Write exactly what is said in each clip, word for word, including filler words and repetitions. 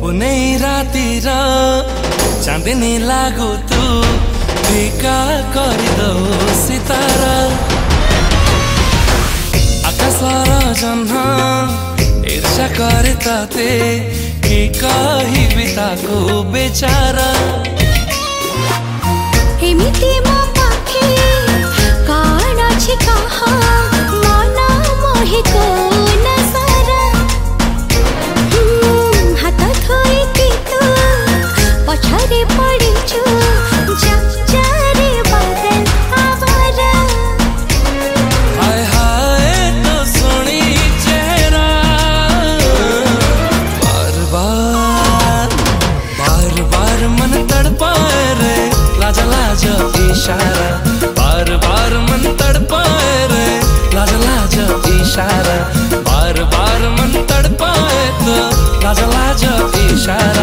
पुनै रातिर चाँदनी लागु तू फिका गरिदौ सितारा आकाशर जन्म ईर्षा करे ताते कि कही बिताको बेचारा एमिति मो पाखे काण अछि कहा मन मोहिको न सारा हाथ थोई कि तू पछरे पड़िछु जरे बादल आवारा हाय हाय तो सुनी चेहरा बार बार बार बार मन तड़पाए रे लाज लाज इशारा बार बार मन तड़पाए रे लाज लाज इशारा बार बार मन तड़पाए तो लाज लाज इशारा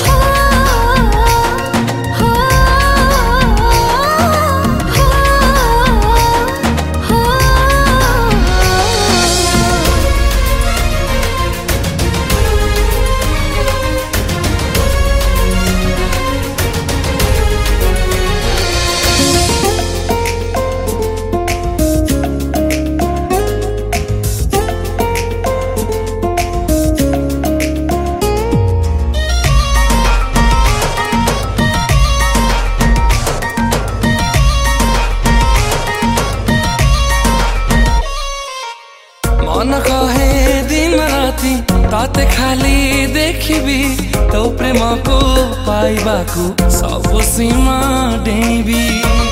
मन कहे दिन राति ताते खाली देखिबी तो प्रेम को पाइबाकू सब सीमा डेबी।